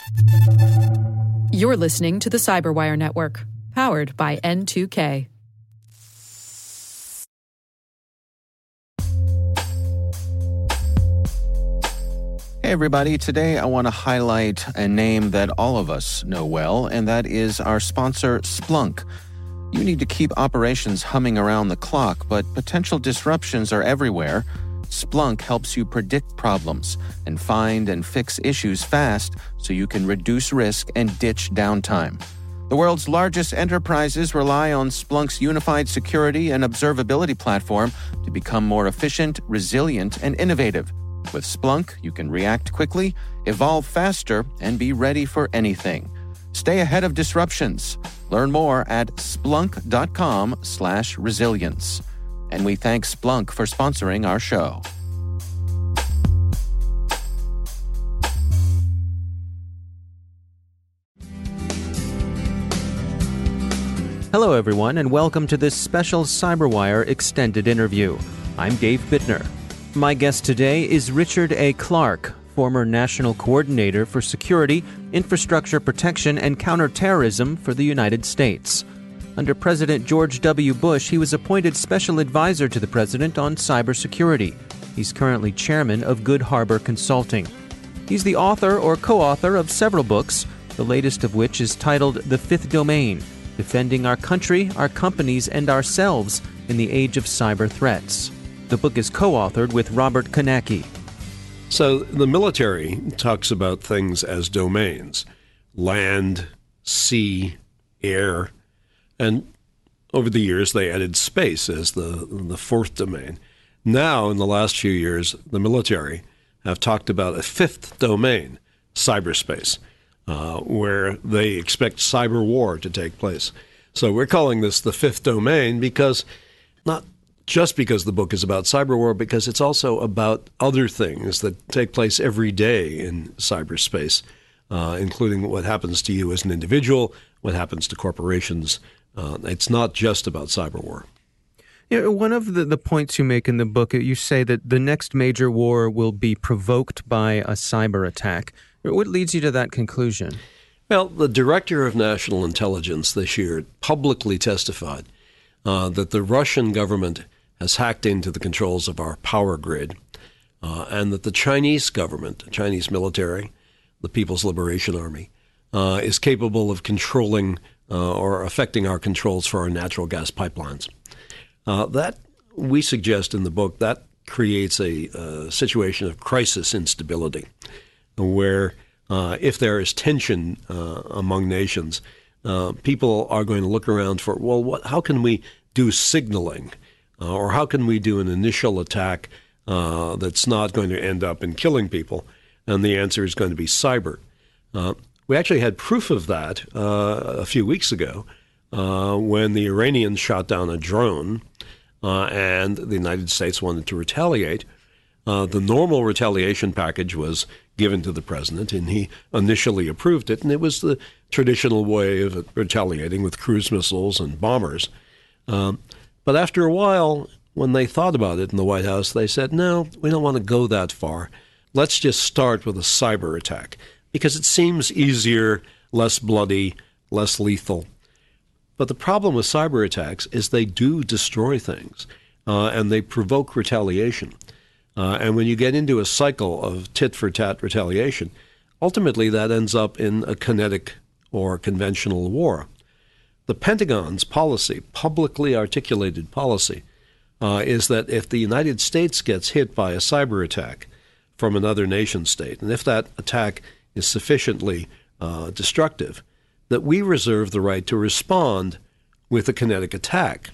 You're listening to the Cyberwire Network, powered by N2K. Hey everybody, today I want to highlight a name that all of us know well, and that is our sponsor, Splunk. You need to keep operations humming around the clock, but potential disruptions are everywhere. Splunk helps you predict problems and find and fix issues fast so you can reduce risk and ditch downtime. The world's largest enterprises rely on Splunk's unified security and observability platform to become more efficient, resilient, and innovative. With Splunk, you can react quickly, evolve faster, and be ready for anything. Stay ahead of disruptions. Learn more at splunk.com/resilience. And we thank Splunk for sponsoring our show. Hello, everyone, and welcome to this special Cyberwire extended interview. I'm Dave Bittner. My guest today is Richard A. Clarke, former National Coordinator for Security, Infrastructure Protection, and Counterterrorism for the United States. Under President George W. Bush, he was appointed Special Advisor to the President on cybersecurity. He's currently Chairman of Good Harbor Consulting. He's the author or co-author of several books, the latest of which is titled The Fifth Domain: Defending Our Country, Our Companies, and Ourselves in the Age of Cyber Threats. The book is co-authored with Robert Konecki. So the military talks about things as domains: land, sea, air, and over the years they added space as the fourth domain. Now, in the last few years, the military have talked about a fifth domain, cyberspace, where they expect cyber war to take place. So we're calling this the fifth domain because not just because the book is about cyber war, because it's also about other things that take place every day in cyberspace, including what happens to you as an individual, what happens to corporations. It's not just about cyber war. Yeah, one of the points you make in the book, you say that the next major war will be provoked by a cyber attack. What leads you to that conclusion? Well, the Director of National Intelligence this year publicly testified that the Russian government has hacked into the controls of our power grid, and that the Chinese government, the Chinese military, the People's Liberation Army, is capable of controlling or affecting our controls for our natural gas pipelines. That, we suggest in the book, that creates a situation of crisis instability, where if there is tension among nations, people are going to look around for, well, how can we do signaling? Or how can we do an initial attack that's not going to end up in killing people? And the answer is going to be cyber. We actually had proof of that a few weeks ago when the Iranians shot down a drone and the United States wanted to retaliate. The normal retaliation package was given to the president, and he initially approved it, and it was the traditional way of retaliating with cruise missiles and bombers. But after a while, when they thought about it in the White House, they said, no, we don't want to go that far. Let's just start with a cyber attack, because it seems easier, less bloody, less lethal. But the problem with cyber attacks is they do destroy things, and they provoke retaliation. And when you get into a cycle of tit-for-tat retaliation, ultimately that ends up in a kinetic or conventional war. The Pentagon's policy, publicly articulated policy, is that if the United States gets hit by a cyber attack from another nation state, and if that attack is sufficiently destructive, that we reserve the right to respond with a kinetic attack.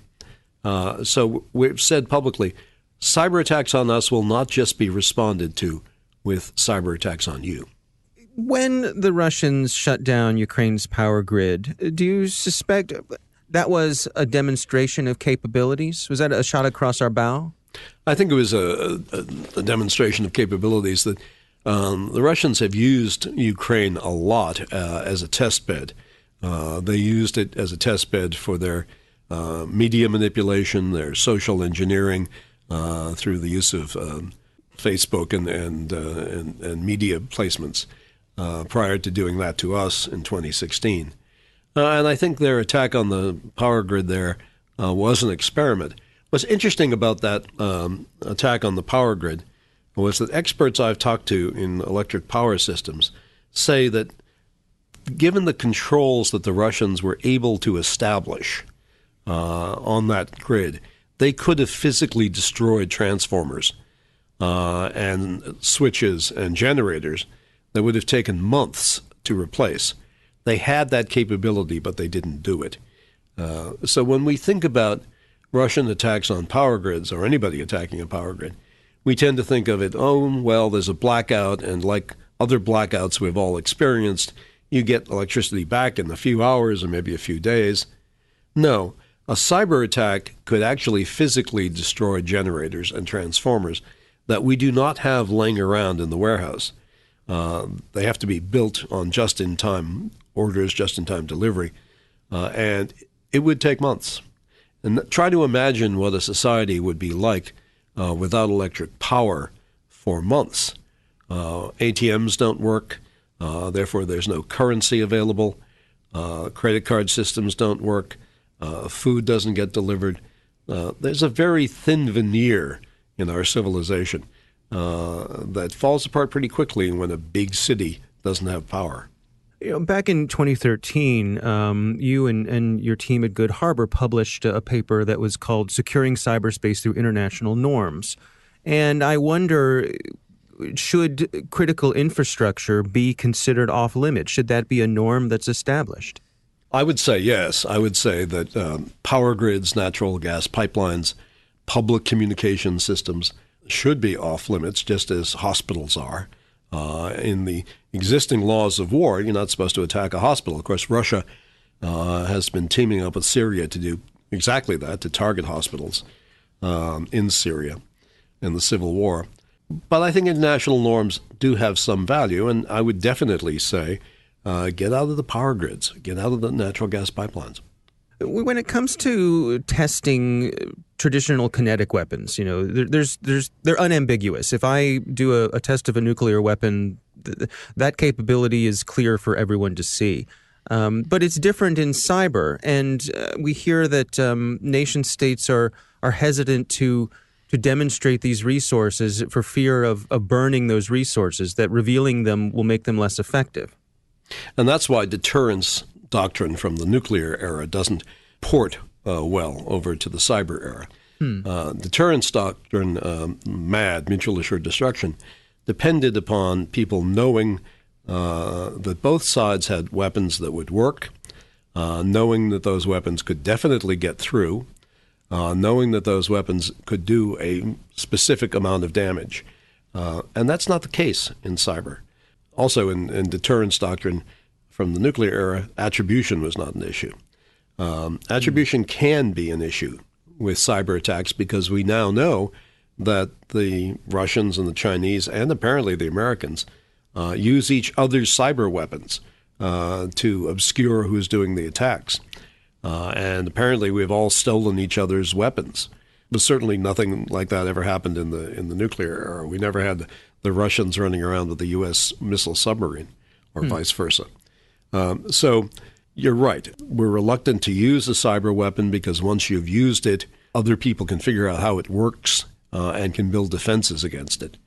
So we've said publicly, cyber attacks on us will not just be responded to with cyber attacks on you. When the Russians shut down Ukraine's power grid, do you suspect that was a demonstration of capabilities? Was that a shot across our bow? I think it was a demonstration of capabilities that the Russians have used Ukraine a lot as a test bed. They used it as a test bed for their media manipulation, their social engineering through the use of Facebook and media placements. prior to doing that to us in 2016. And I think their attack on the power grid there was an experiment. What's interesting about that attack on the power grid was that experts I've talked to in electric power systems say that given the controls that the Russians were able to establish on that grid, they could have physically destroyed transformers and switches and generators that would have taken months to replace. They had that capability, but they didn't do it. So when we think about Russian attacks on power grids, or anybody attacking a power grid, we tend to think of it, oh, well, there's a blackout, and like other blackouts we've all experienced, you get electricity back in a few hours or maybe a few days. No, a cyber attack could actually physically destroy generators and transformers that we do not have laying around in the warehouse. They have to be built on just-in-time orders, just-in-time delivery, and it would take months. And try to imagine what a society would be like without electric power for months. ATMs don't work, therefore there's no currency available. Credit card systems don't work. Food doesn't get delivered. There's a very thin veneer in our civilization that falls apart pretty quickly when a big city doesn't have power. You know, back in 2013, you and your team at Good Harbor published a paper that was called Securing Cyberspace Through International Norms. And I wonder, should critical infrastructure be considered off-limits? Should that be a norm that's established? I would say yes. I would say that power grids, natural gas pipelines, public communication systems should be off-limits, just as hospitals are. In the existing laws of war, you're not supposed to attack a hospital. Of course, Russia has been teaming up with Syria to do exactly that, to target hospitals in Syria in the civil war. But I think international norms do have some value, and I would definitely say get out of the power grids, get out of the natural gas pipelines. When it comes to testing traditional kinetic weapons, you know, they're unambiguous. If I do a test of a nuclear weapon, that capability is clear for everyone to see. But it's different in cyber, and we hear that nation states are hesitant to demonstrate these resources for fear of burning those resources, that revealing them will make them less effective. And that's why deterrence doctrine from the nuclear era doesn't port well over to the cyber era. Deterrence doctrine, MAD, mutual assured destruction, depended upon people knowing that both sides had weapons that would work, knowing that those weapons could definitely get through, knowing that those weapons could do a specific amount of damage. And that's not the case in cyber. Also, in deterrence doctrine from the nuclear era, attribution was not an issue. Attribution can be an issue with cyber attacks because we now know that the Russians and the Chinese and apparently the Americans use each other's cyber weapons to obscure who's doing the attacks. And apparently we've all stolen each other's weapons. But certainly nothing like that ever happened in the nuclear era. We never had the Russians running around with the U.S. missile submarine or vice versa. So you're right. We're reluctant to use a cyber weapon because once you've used it, other people can figure out how it works and can build defenses against it.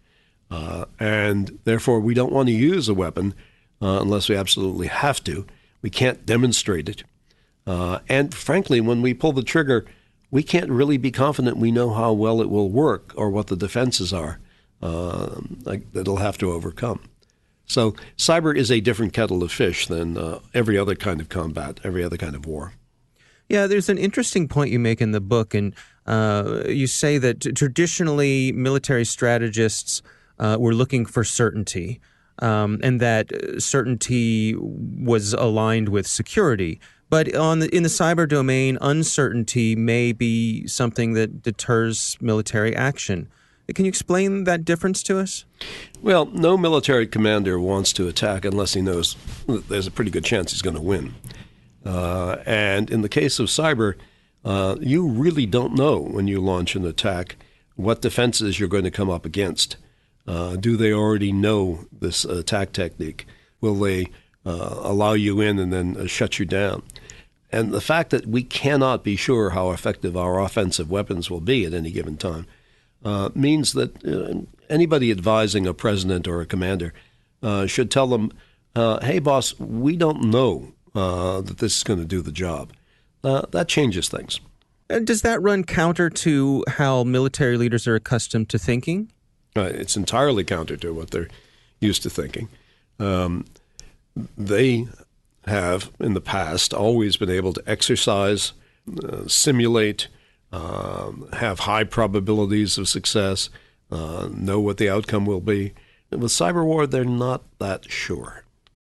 And therefore, we don't want to use a weapon unless we absolutely have to. We can't demonstrate it. And frankly, when we pull the trigger, we can't really be confident we know how well it will work or what the defenses are that it'll have to overcome. So cyber is a different kettle of fish than every other kind of combat, every other kind of war. Yeah, there's an interesting point you make in the book, and you say that traditionally military strategists were looking for certainty, and that certainty was aligned with security. But in the cyber domain, uncertainty may be something that deters military action. Can you explain that difference to us? Well, no military commander wants to attack unless he knows that there's a pretty good chance he's going to win. And in the case of cyber, you really don't know when you launch an attack what defenses you're going to come up against. Do they already know this attack technique? will they allow you in and then shut you down? And the fact that we cannot be sure how effective our offensive weapons will be at any given time means that anybody advising a president or a commander should tell them, hey, boss, we don't know that this is going to do the job. That changes things. Does that run counter to how military leaders are accustomed to thinking? It's entirely counter to what they're used to thinking. They have, in the past, always been able to exercise, simulate, have high probabilities of success, know what the outcome will be. And with cyber war, they're not that sure.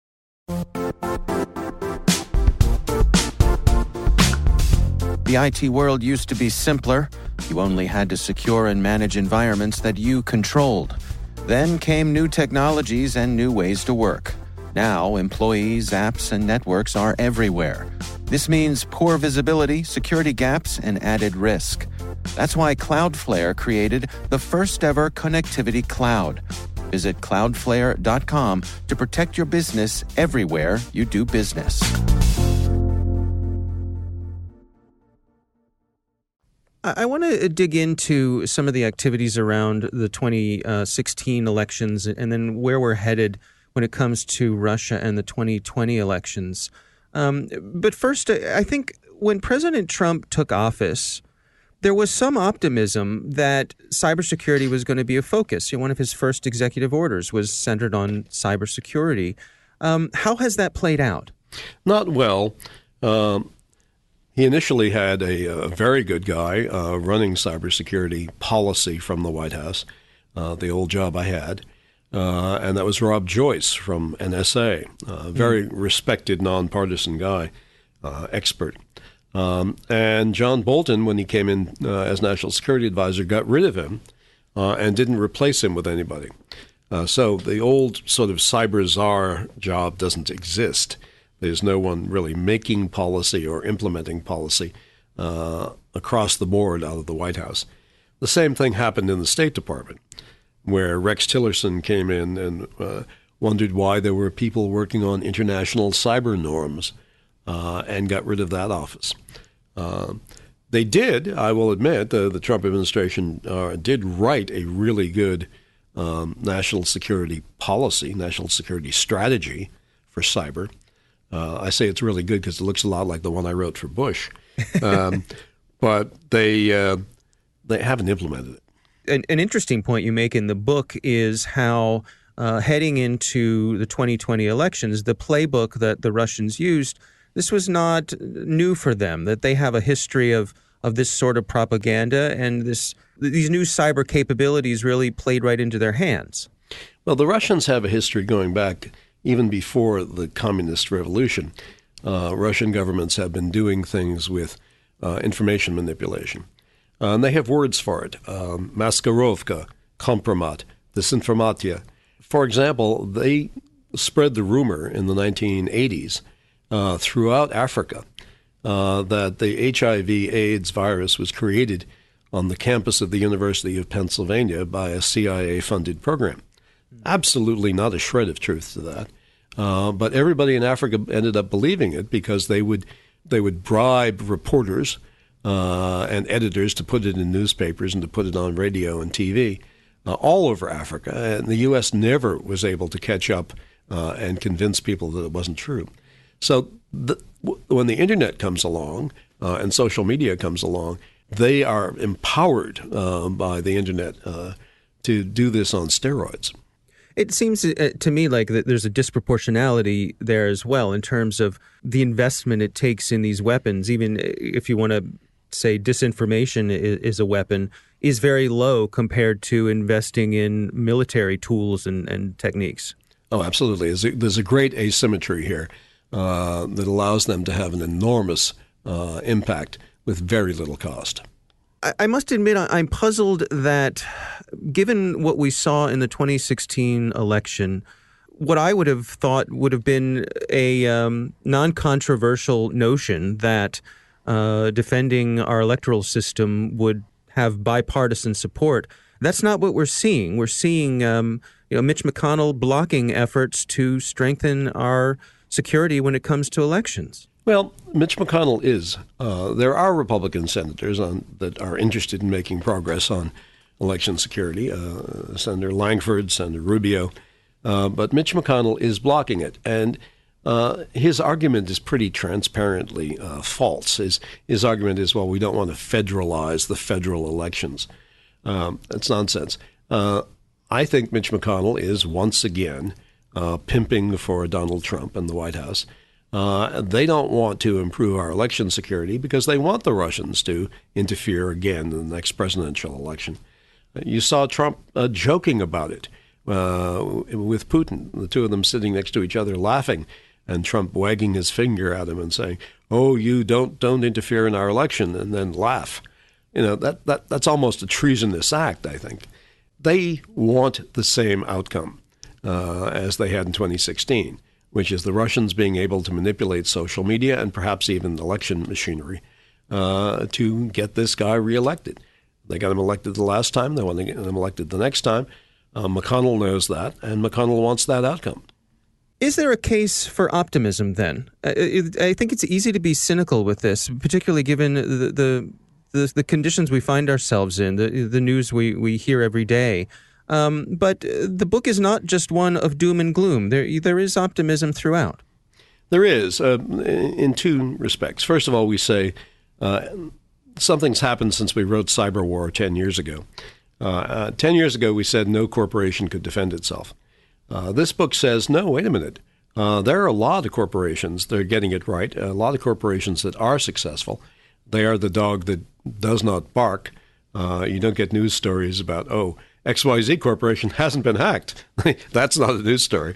The IT world used to be simpler. You only had to secure and manage environments that you controlled. Then came new technologies and new ways to work. Now, employees, apps, and networks are everywhere. This means poor visibility, security gaps, and added risk. That's why Cloudflare created the first-ever connectivity cloud. Visit cloudflare.com to protect your business everywhere you do business. I want to dig into some of the activities around the 2016 elections and then where we're headed when it comes to Russia and the 2020 elections. But first, I think when President Trump took office, there was some optimism that cybersecurity was going to be a focus. One of his first executive orders was centered on cybersecurity. How has that played out? Not well. He initially had a very good guy running cybersecurity policy from the White House, the old job I had, and that was Rob Joyce from NSA, a very respected, nonpartisan guy, expert. And John Bolton, when he came in as National Security Advisor, got rid of him and didn't replace him with anybody. So the old sort of cyber czar job doesn't exist. There's no one really making policy or implementing policy across the board out of the White House. The same thing happened in the State Department, where Rex Tillerson came in and wondered why there were people working on international cyber norms and got rid of that office. They did, I will admit, the Trump administration did write a really good national security policy, national security strategy for cyber. I say it's really good because it looks a lot like the one I wrote for Bush, but they haven't implemented it. An interesting point you make in the book is how heading into the 2020 elections, the playbook that the Russians used, this was not new for them, that they have a history of this sort of propaganda, and these new cyber capabilities really played right into their hands. Well, the Russians have a history going back even before the communist revolution. Russian governments have been doing things with information manipulation. And they have words for it. Maskirovka, kompromat, disinformatia. For example, they spread the rumor in the 1980s throughout Africa that the HIV/AIDS virus was created on the campus of the University of Pennsylvania by a CIA-funded program. Absolutely not a shred of truth to that. But everybody in Africa ended up believing it because they would bribe reporters and editors to put it in newspapers and to put it on radio and TV all over Africa. And the U.S. never was able to catch up and convince people that it wasn't true. So when the Internet comes along and social media comes along, they are empowered by the Internet to do this on steroids. It seems to me like that there's a disproportionality there as well in terms of the investment it takes in these weapons. Even if you want to say disinformation is a weapon, is very low compared to investing in military tools and techniques. Oh, absolutely. There's a great asymmetry here that allows them to have an enormous impact with very little cost. I must admit, I'm puzzled that given what we saw in the 2016 election, what I would have thought would have been a non-controversial notion that defending our electoral system would have bipartisan support. That's not what we're seeing. We're seeing Mitch McConnell blocking efforts to strengthen our security when it comes to elections. Well, Mitch McConnell is. There are Republican senators that are interested in making progress on election security. Senator Langford, Senator Rubio. But Mitch McConnell is blocking it. And his argument is pretty transparently false. His argument is, well, we don't want to federalize the federal elections. That's nonsense. I think Mitch McConnell is once again pimping for Donald Trump and the White House. They don't want to improve our election security because they want the Russians to interfere again in the next presidential election. You saw Trump joking about it with Putin, the two of them sitting next to each other laughing, and Trump wagging his finger at him and saying, "Oh, you don't interfere in our election," and then laugh. That's almost a treasonous act, I think. They want the same outcome as they had in 2016. Which is the Russians being able to manipulate social media and perhaps even election machinery to get this guy reelected. They got him elected the last time. They want to get him elected the next time. McConnell knows that, and McConnell wants that outcome. Is there a case for optimism then? I think it's easy to be cynical with this, particularly given the conditions we find ourselves in, the news we hear every day. But the book is not just one of doom and gloom. There is optimism throughout. There is, in two respects. First of all, we say something's happened since we wrote Cyber War 10 years ago. 10 years ago, we said no corporation could defend itself. This book says, no, wait a minute. There are a lot of corporations that are getting it right, a lot of corporations that are successful. They are the dog that does not bark. You don't get news stories about, XYZ Corporation hasn't been hacked. That's not a news story.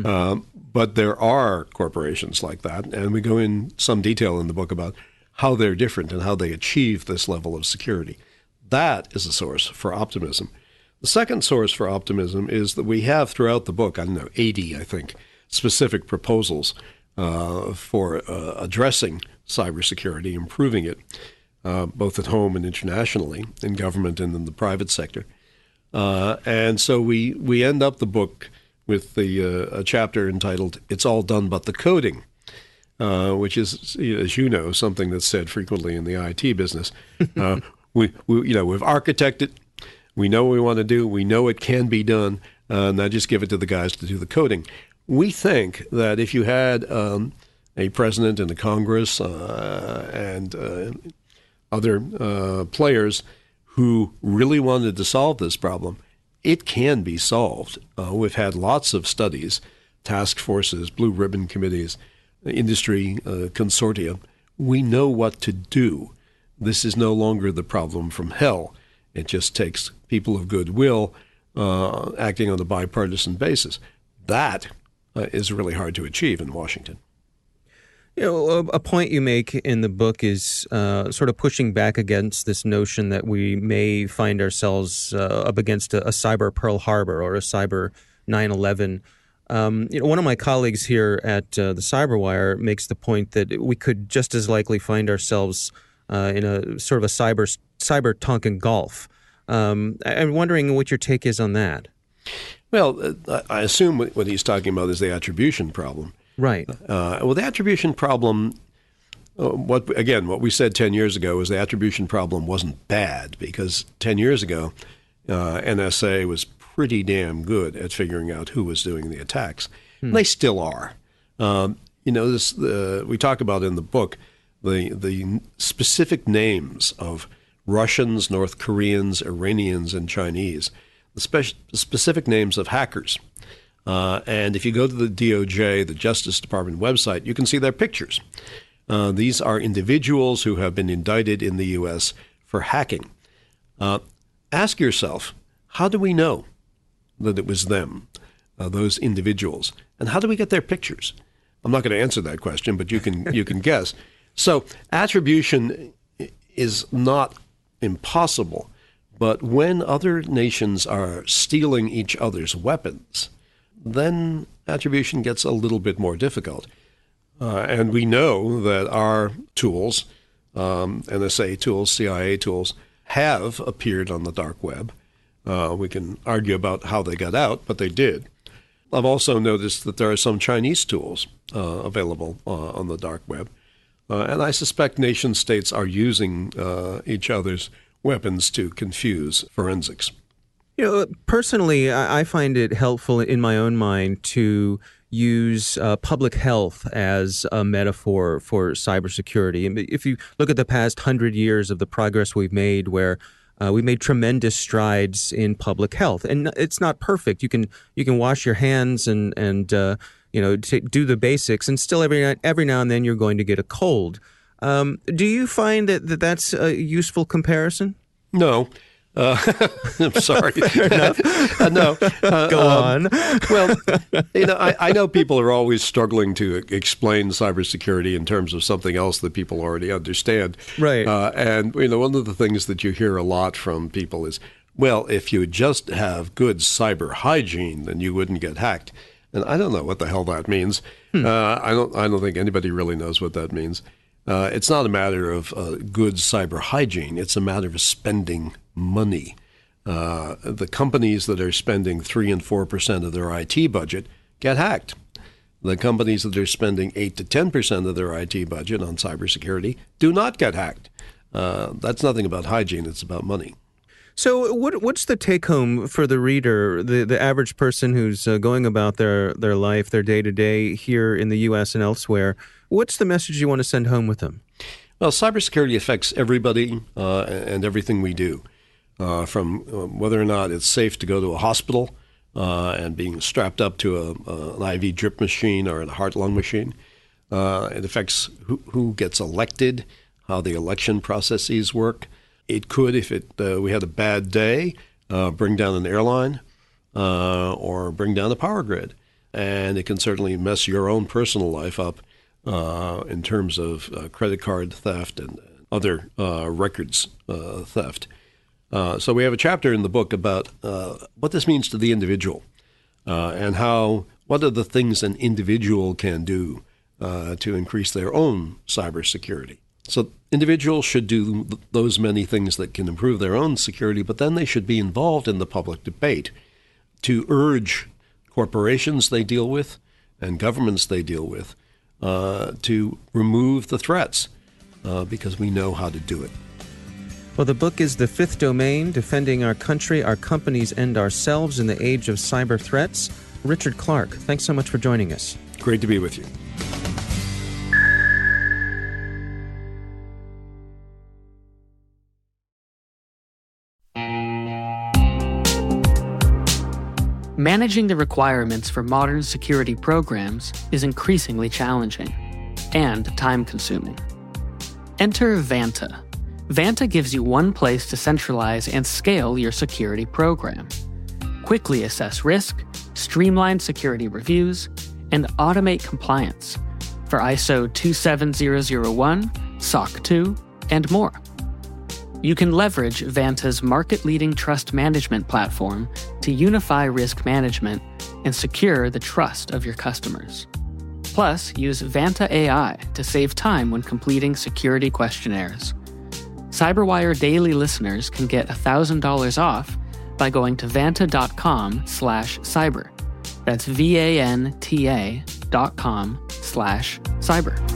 But there are corporations like that, and we go in some detail in the book about how they're different and how they achieve this level of security. That is a source for optimism. The second source for optimism is that we have throughout the book, 80, I think, specific proposals for addressing cybersecurity, improving it, both at home and internationally, in government and in the private sector. And so we end up the book with a chapter entitled "It's All Done But the Coding," which is, as you know, something that's said frequently in the IT business. We've architected, we know what we want to do, we know it can be done. Now just give it to the guys to do the coding. We think that if you had a president and a Congress and other players who really wanted to solve this problem, it can be solved. We've had lots of studies, task forces, blue ribbon committees, industry consortia. We know what to do. This is no longer the problem from hell. It just takes people of goodwill acting on a bipartisan basis. That is really hard to achieve in Washington. A point you make in the book is sort of pushing back against this notion that we may find ourselves up against a cyber Pearl Harbor or a cyber 9/11. One of my colleagues here at the CyberWire makes the point that we could just as likely find ourselves in a sort of a cyber Tonkin Gulf. I'm wondering what your take is on that. Well, I assume what he's talking about is the attribution problem. Right. Well, the attribution problem, what we said 10 years ago is the attribution problem wasn't bad because 10 years ago, NSA was pretty damn good at figuring out who was doing the attacks. They still are. We talk about in the book the specific names of Russians, North Koreans, Iranians, and Chinese, the specific names of hackers. And if you go to the DOJ, the Justice Department website, you can see their pictures. These are individuals who have been indicted in the U.S. for hacking. Ask yourself, how do we know that it was them, those individuals? And how do we get their pictures? I'm not going to answer that question, but you can guess. So attribution is not impossible, but when other nations are stealing each other's weapons, then attribution gets a little bit more difficult. And we know that our tools, NSA tools, CIA tools, have appeared on the dark web. We can argue about how they got out, but they did. I've also noticed that there are some Chinese tools available on the dark web. And I suspect nation states are using each other's weapons to confuse forensics. Personally, I find it helpful in my own mind to use public health as a metaphor for cybersecurity. And if you look at the past 100 years of the progress we've made, where we made tremendous strides in public health, and it's not perfect. You can wash your hands and do the basics, and still every now and then you're going to get a cold. Do you find that's a useful comparison? No. I'm sorry. Fair enough. No. Go on. Well, I know people are always struggling to explain cybersecurity in terms of something else that people already understand. Right. And one of the things that you hear a lot from people is, well, if you just have good cyber hygiene, then you wouldn't get hacked. And I don't know what the hell that means. I don't think anybody really knows what that means. It's not a matter of good cyber hygiene. It's a matter of spending money. The companies that are spending 3 and 4% of their IT budget get hacked. The companies that are spending 8 to 10% of their IT budget on cybersecurity do not get hacked. That's nothing about hygiene. It's about money. So what's the take-home for the reader, the average person who's going about their life, their day-to-day here in the U.S. and elsewhere? What's the message you want to send home with them? Well, cybersecurity affects everybody and everything we do, from whether or not it's safe to go to a hospital and being strapped up to an IV drip machine or a heart-lung machine. It affects who gets elected, how the election processes work. It could, if we had a bad day, bring down an airline or bring down the power grid. And it can certainly mess your own personal life up in terms of credit card theft and other records theft. So we have a chapter in the book about what this means to the individual and what are the things an individual can do to increase their own cybersecurity. So individuals should do those many things that can improve their own security, but then they should be involved in the public debate to urge corporations they deal with and governments they deal with to remove the threats because we know how to do it. Well, the book is The Fifth Domain, Defending Our Country, Our Companies, and Ourselves in the Age of Cyber Threats. Richard Clark, thanks so much for joining us. Great to be with you. Managing the requirements for modern security programs is increasingly challenging and time-consuming. Enter Vanta. Vanta gives you one place to centralize and scale your security program. Quickly assess risk, streamline security reviews, and automate compliance for ISO 27001, SOC 2, and more. You can leverage Vanta's market-leading trust management platform to unify risk management and secure the trust of your customers. Plus, use Vanta AI to save time when completing security questionnaires. CyberWire Daily listeners can get $1,000 off by going to vanta.com/cyber. That's VANTA.com/cyber.